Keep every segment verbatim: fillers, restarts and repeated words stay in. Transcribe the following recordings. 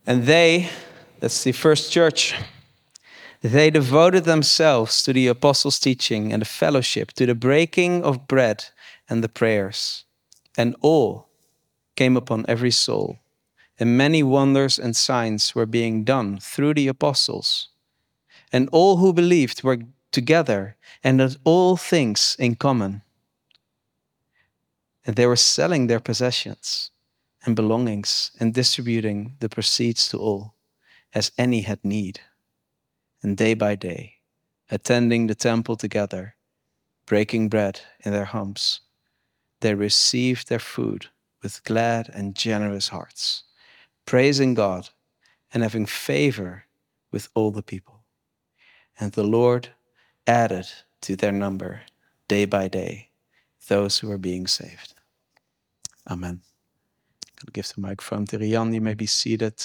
And they, that's the first church, they devoted themselves to the apostles' teaching and the fellowship, to the breaking of bread and the prayers. And awe came upon every soul, and many wonders and signs were being done through the apostles. And all who believed were together and had all things in common. And they were selling their possessions and belongings and distributing the proceeds to all, as any had need. And day by day, attending the temple together, breaking bread in their homes, they received their food with glad and generous hearts, praising God and having favor with all the people. And the Lord added to their number day by day those who were being saved. Amen. I'll give the microphone to Rian. You may be seated.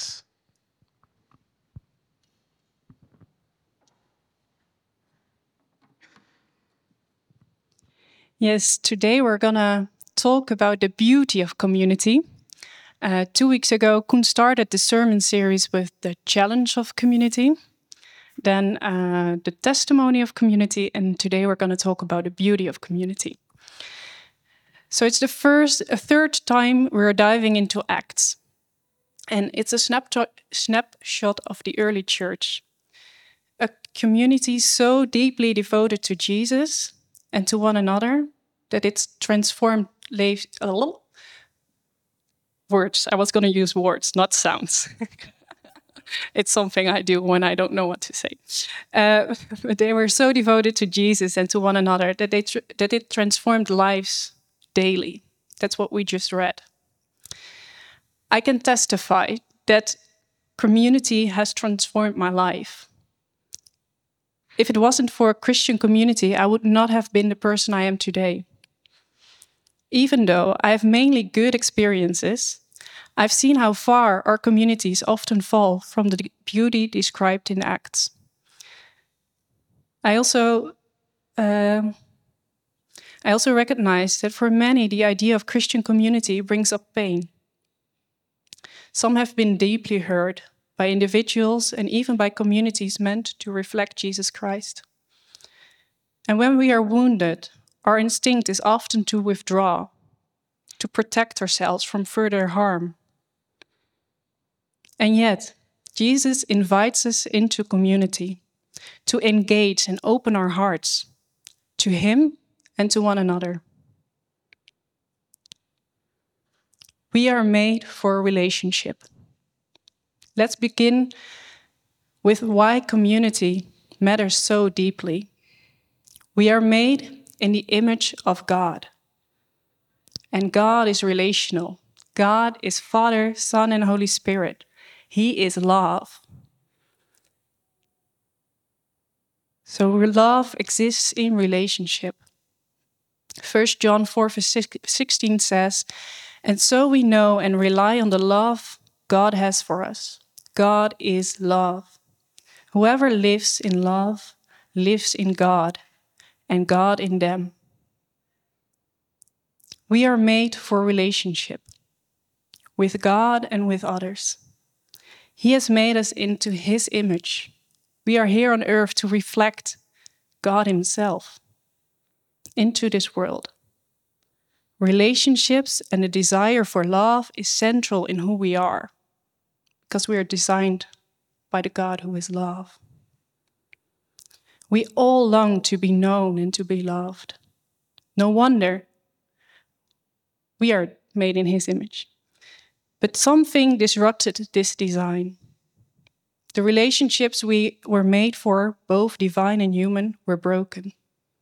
Yes, today we're going to talk about the beauty of community. Uh, two weeks ago, Koen started the sermon series with the challenge of community, then uh, the testimony of community, and today we're going to talk about the beauty of community. So it's the first, a third time we're diving into Acts, and it's a snapshot, snapshot of the early church, a community so deeply devoted to Jesus and to one another that it's transformed lives. Oh, words. I was going to use words, not sounds. It's something I do when I don't know what to say. Uh, but they were so devoted to Jesus and to one another that they tr- that it transformed lives daily. That's what we just read. I can testify that community has transformed my life. If it wasn't for a Christian community, I would not have been the person I am today. Even though I have mainly good experiences, I've seen how far our communities often fall from the beauty described in Acts. I also, uh, I also recognize that for many, the idea of Christian community brings up pain. Some have been deeply hurt by individuals and even by communities meant to reflect Jesus Christ. And when we are wounded, our instinct is often to withdraw, to protect ourselves from further harm. And yet, Jesus invites us into community, to engage and open our hearts to Him and to one another. We are made for a relationship. Let's begin with why community matters so deeply. We are made in the image of God. And God is relational. God is Father, Son, and Holy Spirit. He is love. So love exists in relationship. First John four verse sixteen says, "And so we know and rely on the love God has for us. God is love. Whoever lives in love lives in God, and God in them." We are made for relationship with God and with others. He has made us into His image. We are here on earth to reflect God Himself into this world. Relationships and the desire for love is central in who we are, because we are designed by the God who is love. We all long to be known and to be loved. No wonder we are made in His image. But something disrupted this design. The relationships we were made for, both divine and human, were broken.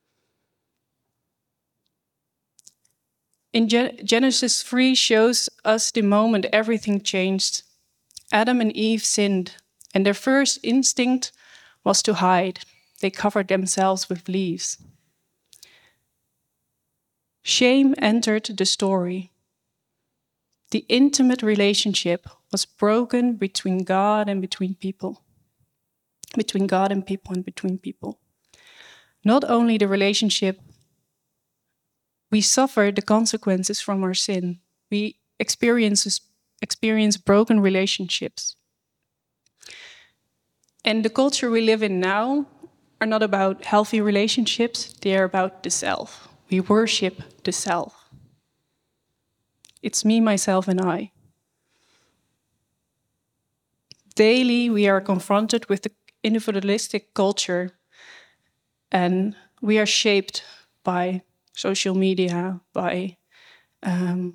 In Genesis three shows us the moment everything changed. Adam and Eve sinned, and their first instinct was to hide. They covered themselves with leaves. Shame entered the story. The intimate relationship was broken between God and between people. Between God and people and between people. Not only the relationship, we suffer the consequences from our sin. We experience, experience broken relationships. And the culture we live in now are not about healthy relationships, they are about the self. We worship the self. It's me, myself, and I. Daily, we are confronted with the individualistic culture, and we are shaped by social media, by um,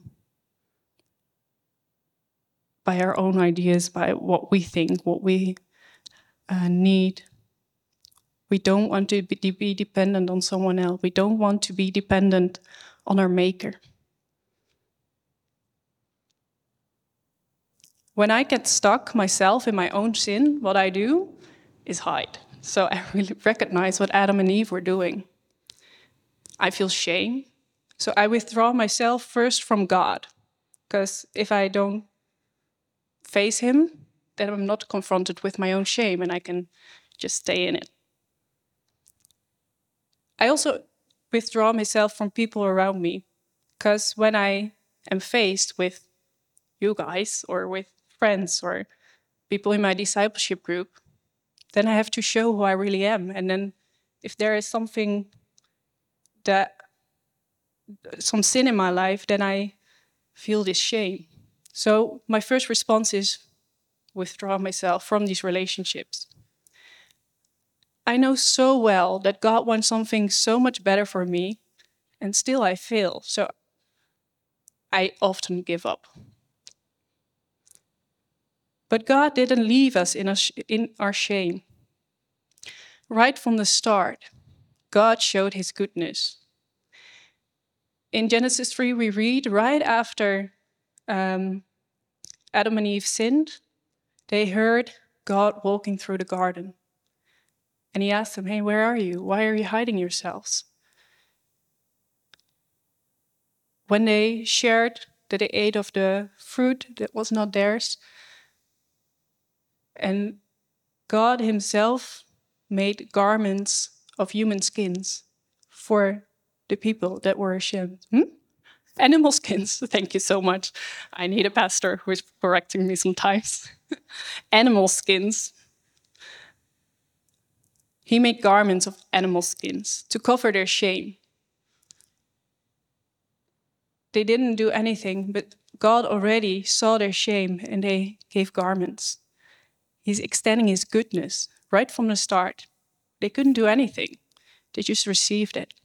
by our own ideas, by what we think, what we uh, need. We don't want to be, be dependent on someone else. We don't want to be dependent on our maker. When I get stuck myself in my own sin, what I do is hide. So I really recognize what Adam and Eve were doing. I feel shame. So I withdraw myself first from God. Because if I don't face him, then I'm not confronted with my own shame and I can just stay in it. I also withdraw myself from people around me. Because when I am faced with you guys or with friends or people in my discipleship group, then I have to show who I really am. And then if there is something that, some sin in my life, then I feel this shame. So my first response is withdraw myself from these relationships. I know so well that God wants something so much better for me, and still I fail. So I often give up. But God didn't leave us in, a sh- in our shame. Right from the start, God showed his goodness. In Genesis three, we read right after um, Adam and Eve sinned, they heard God walking through the garden. And he asked them, hey, where are you? Why are you hiding yourselves? When they shared that they ate of the fruit that was not theirs, and God himself made garments of human skins for the people that were ashamed. Hmm? Animal skins, thank you so much. I need a pastor who is correcting me sometimes. Animal skins. He made garments of animal skins to cover their shame. They didn't do anything, but God already saw their shame and they gave garments. He's extending his goodness right from the start. They couldn't do anything. They just received it.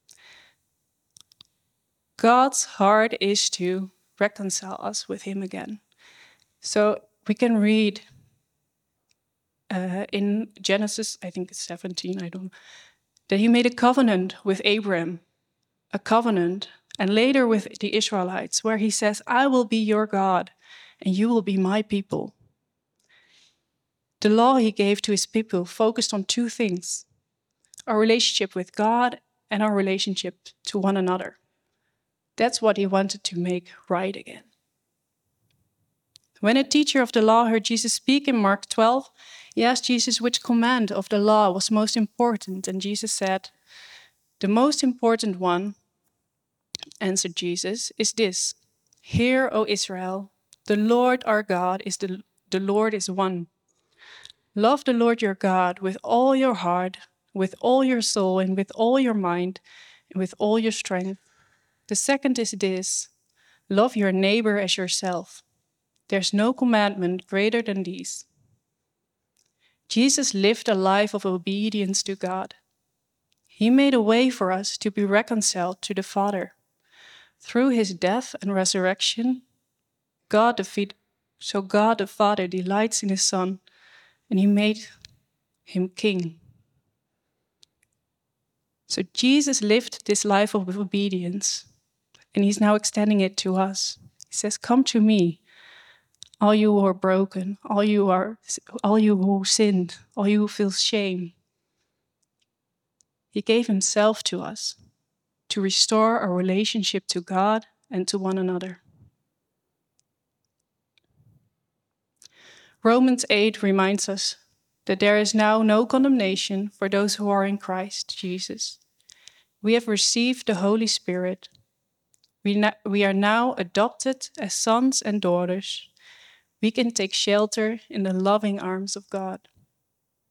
God's heart is to reconcile us with him again. So we can read uh, in Genesis, I think it's seventeen, I don't know, that he made a covenant with Abraham, a covenant, and later with the Israelites, where he says, I will be your God, and you will be my people. The law he gave to his people focused on two things: our relationship with God and our relationship to one another. That's what he wanted to make right again. When a teacher of the law heard Jesus speak in Mark twelve, he asked Jesus which command of the law was most important, and Jesus said, the most important one, answered Jesus, is this: Hear, O Israel, the Lord our God is the, the Lord is one. Love the Lord your God with all your heart, with all your soul, and with all your mind, and with all your strength. The second is this: love your neighbor as yourself. There's no commandment greater than these. Jesus lived a life of obedience to God. He made a way for us to be reconciled to the Father. Through his death and resurrection, God defeated, so God the Father delights in his Son, and he made him king. So Jesus lived this life of obedience, and he's now extending it to us. He says, come to me, all you who are broken, all you are, all you who sinned, all you who feel shame. He gave himself to us to restore our relationship to God and to one another. Romans eight reminds us that there is now no condemnation for those who are in Christ Jesus. We have received the Holy Spirit. We, na- we are now adopted as sons and daughters. We can take shelter in the loving arms of God.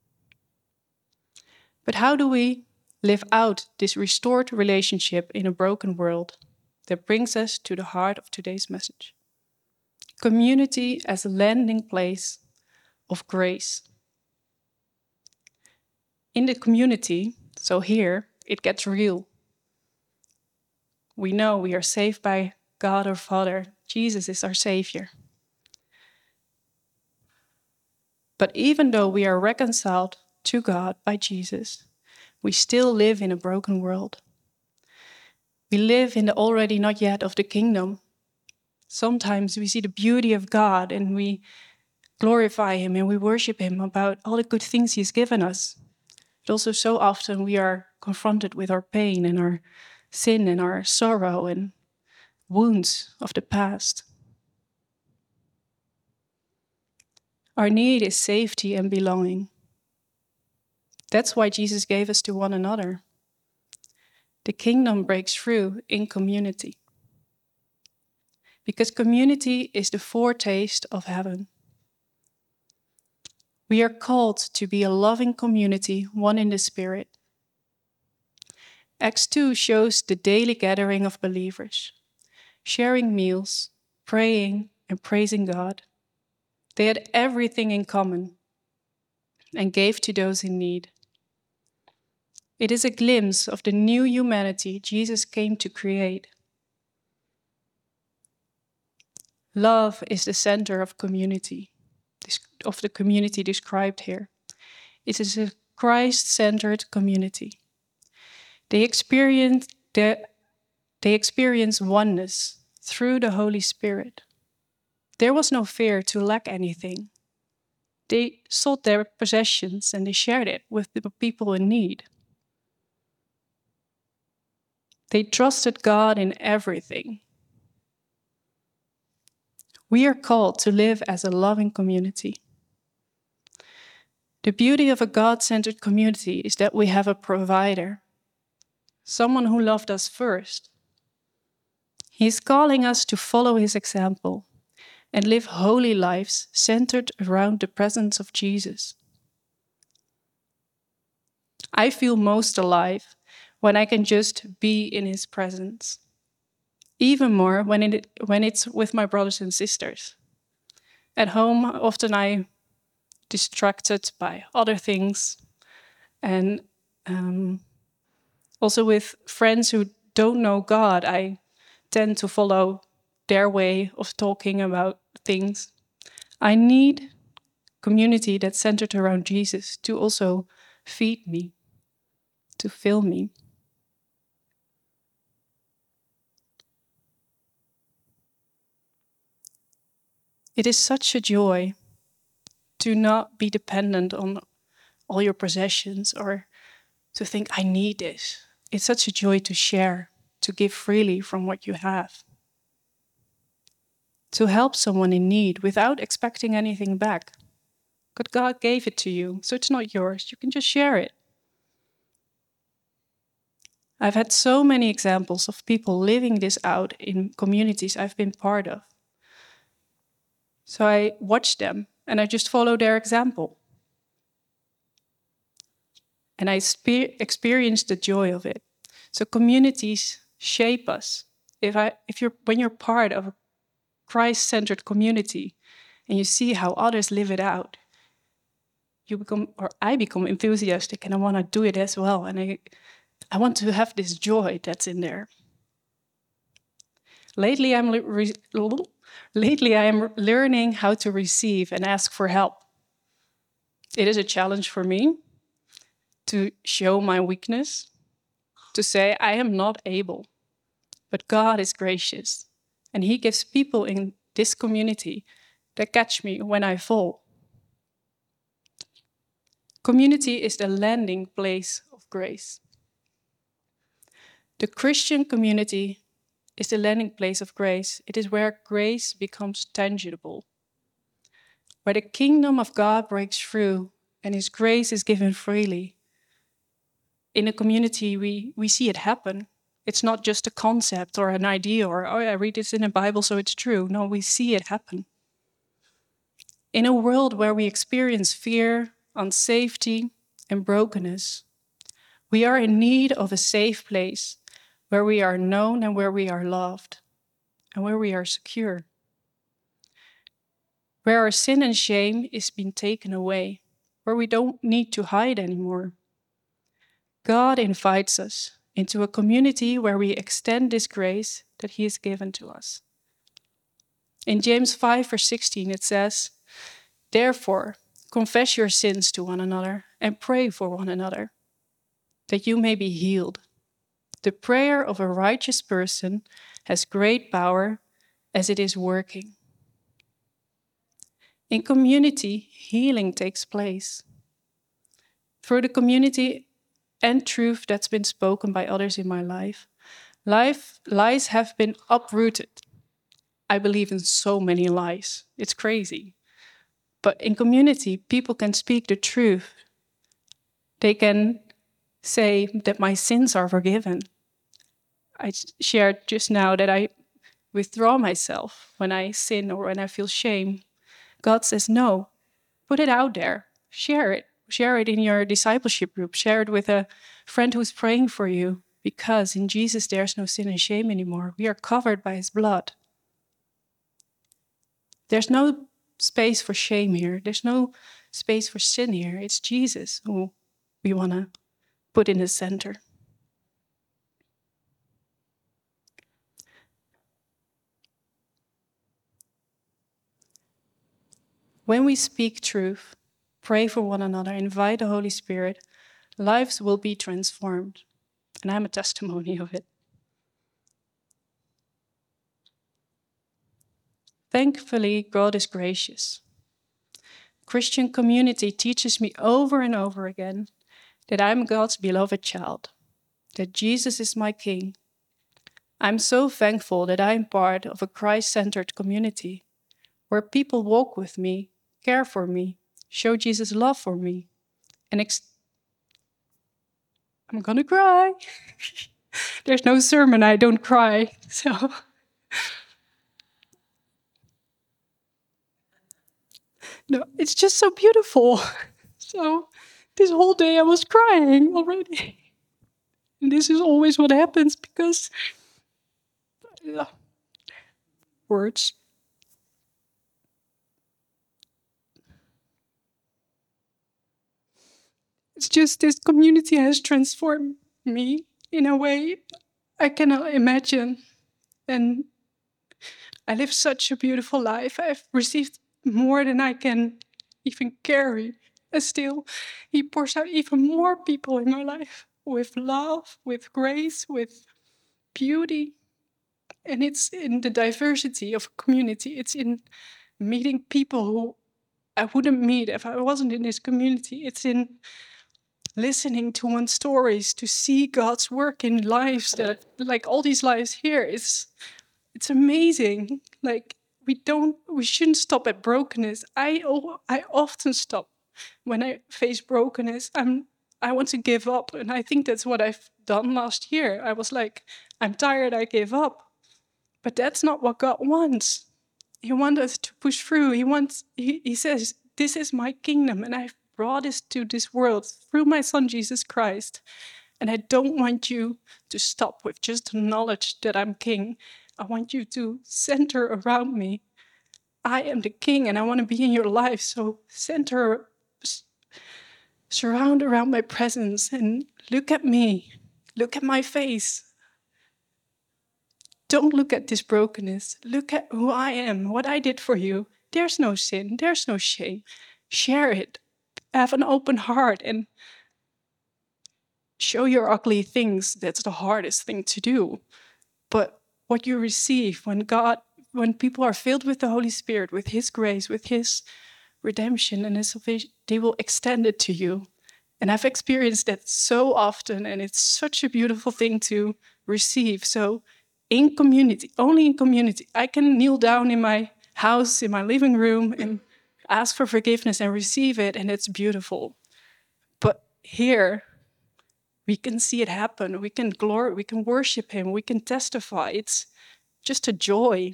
But how do we live out this restored relationship in a broken world? That brings us to the heart of today's message. Community as a landing place of grace. In the community, so here, it gets real. We know we are saved by God our Father. Jesus is our Savior. But even though we are reconciled to God by Jesus, we still live in a broken world. We live in the already not yet of the kingdom. Sometimes we see the beauty of God and we glorify Him and we worship Him about all the good things He's given us. But also so often we are confronted with our pain and our sin and our sorrow and wounds of the past. Our need is safety and belonging. That's why Jesus gave us to one another. The kingdom breaks through in community. Because community is the foretaste of heaven. We are called to be a loving community, one in the Spirit. Acts two shows the daily gathering of believers, sharing meals, praying, and praising God. They had everything in common and gave to those in need. It is a glimpse of the new humanity Jesus came to create. Love is the center of community, of the community described here. It is a Christ-centered community. They experience, they, they experience oneness through the Holy Spirit. There was no fear to lack anything. They sold their possessions and they shared it with the people in need. They trusted God in everything. We are called to live as a loving community. The beauty of a God-centered community is that we have a provider, someone who loved us first. He is calling us to follow His example and live holy lives centered around the presence of Jesus. I feel most alive when I can just be in His presence. Even more when, it, when it's with my brothers and sisters. At home, often I'm distracted by other things. And um, also with friends who don't know God, I tend to follow their way of talking about things. I need community that's centered around Jesus to also feed me, to fill me. It is such a joy to not be dependent on all your possessions or to think, I need this. It's such a joy to share, to give freely from what you have. To help someone in need without expecting anything back. But God gave it to you, so it's not yours. You can just share it. I've had so many examples of people living this out in communities I've been part of. So I watch them and I just follow their example. And I spe- experience the joy of it. So communities shape us. If I, if you're, when you're part of a Christ-centered community and you see how others live it out, you become, or I become enthusiastic and I want to do it as well. And I, I want to have this joy that's in there. Lately, I'm re- lately I am learning how to receive and ask for help. It is a challenge for me to show my weakness, to say I am not able, but God is gracious, and He gives people in this community that catch me when I fall. Community is the landing place of grace. The Christian community is the landing place of grace. It is where grace becomes tangible, where the kingdom of God breaks through and His grace is given freely. In a community, we, we see it happen. It's not just a concept or an idea or, oh, I read this in the Bible, so it's true. No, we see it happen. In a world where we experience fear, unsafety, and brokenness, We are in need of a safe place where we are known and where we are loved and where we are secure, where our sin and shame is being taken away, where we don't need to hide anymore. God invites us into a community where we extend this grace that he has given to us. In James five, verse sixteen, it says, "Therefore, confess your sins to one another and pray for one another, that you may be healed. The prayer of a righteous person has great power as it is working." In community, healing takes place. Through the community and truth that's been spoken by others in my life, life lies have been uprooted. I believe in so many lies. It's crazy. But in community, people can speak the truth. They can say that my sins are forgiven. I shared just now that I withdraw myself when I sin or when I feel shame. God says, no, put it out there. Share it. Share it in your discipleship group. Share it with a friend who's praying for you, because in Jesus there's no sin and shame anymore. We are covered by his blood. There's no space for shame here. There's no space for sin here. It's Jesus who we want to put in the center. When we speak truth, pray for one another, invite the Holy Spirit, lives will be transformed. And I'm a testimony of it. Thankfully, God is gracious. Christian community teaches me over and over again that I'm God's beloved child, that Jesus is my King. I'm so thankful that I'm part of a Christ-centered community where people walk with me, care for me, show Jesus' love for me, and ex- I'm gonna cry. There's no sermon I don't cry, so... No, it's just so beautiful. So this whole day I was crying already. And this is always what happens because uh, words. It's just this community has transformed me in a way I cannot imagine. And I live such a beautiful life. I've received more than I can even carry. And still, he pours out even more people in my life with love, with grace, with beauty. And it's in the diversity of a community. It's in meeting people who I wouldn't meet if I wasn't in this community. It's in listening to one's stories, to see God's work in lives that, like all these lives here, it's it's amazing. Like we don't, we shouldn't stop at brokenness. I I often stop when I face brokenness. I'm I want to give up, and I think that's what I've done last year. I was like, I'm tired. I give up. But that's not what God wants. He wants us to push through. He wants. He, he says, "This is my kingdom, and I've brought it to this world through my Son Jesus Christ. And I don't want you to stop with just the knowledge that I'm King. I want you to center around me. I am the King, and I want to be in your life. So center, surround around my presence, and look at me. Look at my face." Don't look at this brokenness. Look at who I am, what I did for you. There's no sin. There's no shame. Share it. Have an open heart and show your ugly things. That's the hardest thing to do. But what you receive when God, when people are filled with the Holy Spirit, with his grace, with his redemption and his salvation, they will extend it to you. And I've experienced that so often, and it's such a beautiful thing to receive. So in community, only in community, I can kneel down in my house, in my living room, and ask for forgiveness and receive it, and it's beautiful. But here, we can see it happen. We can glory, we can worship him, we can testify. It's just a joy.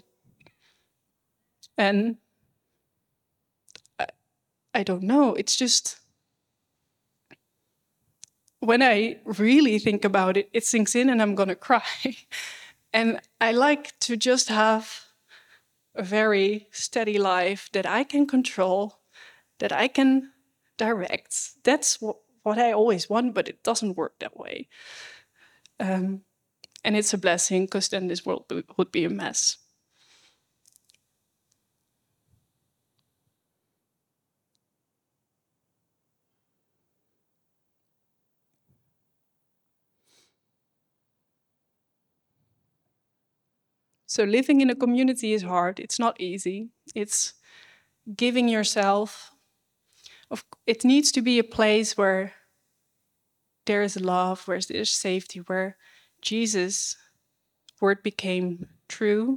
And I, I don't know, it's just, when I really think about it, it sinks in and I'm gonna cry. And I like to just have a very steady life that I can control, that I can direct. That's what, what I always want, but it doesn't work that way. Um, and it's a blessing, because then this world would be a mess. So living in a community is hard. It's not easy. It's giving yourself. Of, it needs to be a place where there is love, where there's safety, where Jesus' word became true.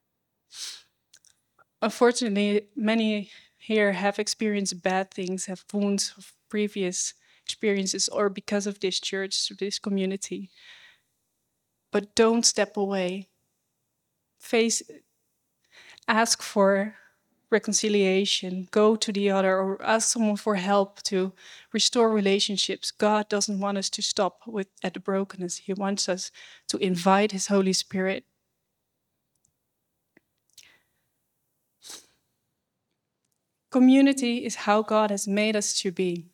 Unfortunately, many here have experienced bad things, have wounds of previous experiences, or because of this church, this community. But don't step away. Face, ask for reconciliation, go to the other, or ask someone for help to restore relationships. God doesn't want us to stop with at the brokenness. He wants us to invite His Holy Spirit. Community is how God has made us to be.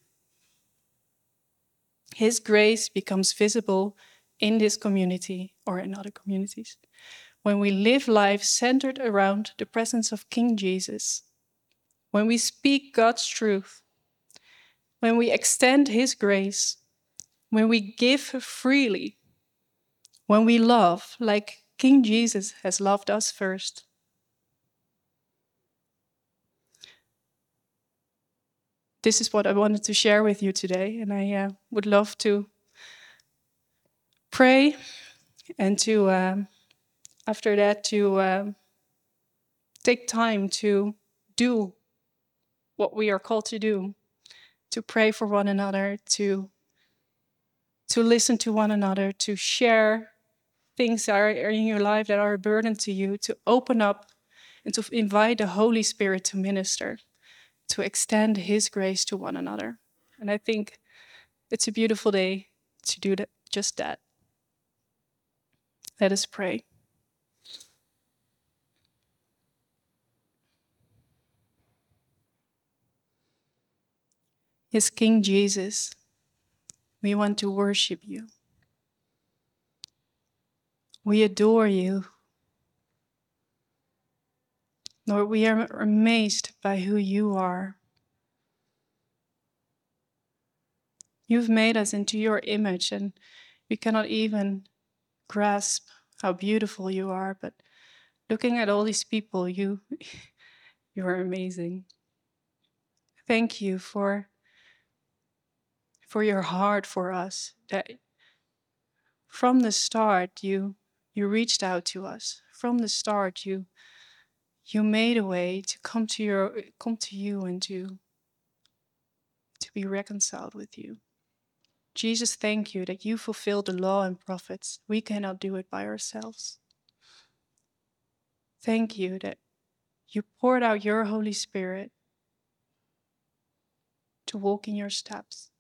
His grace becomes visible in this community or in other communities when we live lives centered around the presence of King Jesus, when we speak God's truth, when we extend His grace, when we give freely, when we love like King Jesus has loved us first. This is what I wanted to share with you today, and I uh, would love to pray and to, um, after that, to um, take time to do what we are called to do, to pray for one another, to, to listen to one another, to share things that are in your life that are a burden to you, to open up and to invite the Holy Spirit to minister, to extend His grace to one another. And I think it's a beautiful day to do that, just that. Let us pray. Yes, King Jesus, we want to worship you. We adore you. Lord, we are amazed by who you are. You've made us into your image, and we cannot even grasp how beautiful you are. But looking at all these people, you, you are amazing. Thank you for, for your heart for us, that from the start you, you reached out to us. From the start you, you made a way to come to, your, come to you and to, to be reconciled with you. Jesus, thank you that you fulfilled the law and prophets. We cannot do it by ourselves. Thank you that you poured out your Holy Spirit to walk in your steps.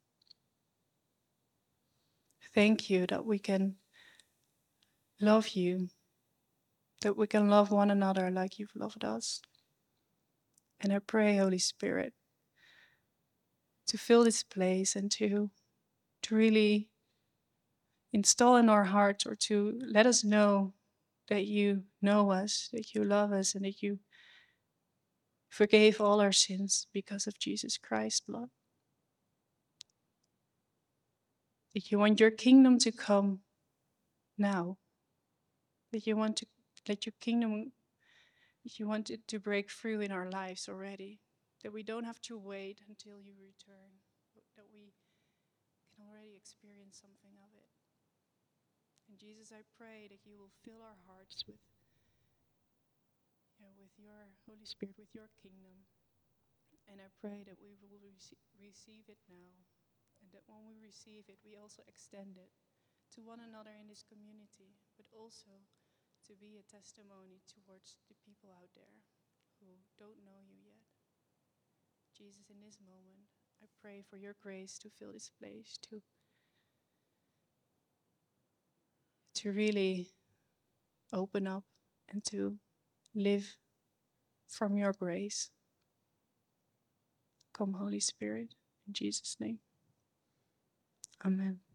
Thank you that we can love you, that we can love one another like you've loved us. And I pray, Holy Spirit, to fill this place and to, to really install in our hearts, or to let us know that you know us, that you love us, and that you forgave all our sins because of Jesus Christ's blood. That you want your kingdom to come now. That you want to let your kingdom, that you want it to break through in our lives already. That we don't have to wait until you return, but that we can already experience something of it. And Jesus, I pray that you will fill our hearts with, yeah, with your Holy Spirit, with your kingdom. And I pray that we will rece- receive it now. And that when we receive it, we also extend it to one another in this community, but also to be a testimony towards the people out there who don't know you yet. Jesus, in this moment, I pray for your grace to fill this place, to to really open up and to live from your grace. Come, Holy Spirit, in Jesus' name. Amen.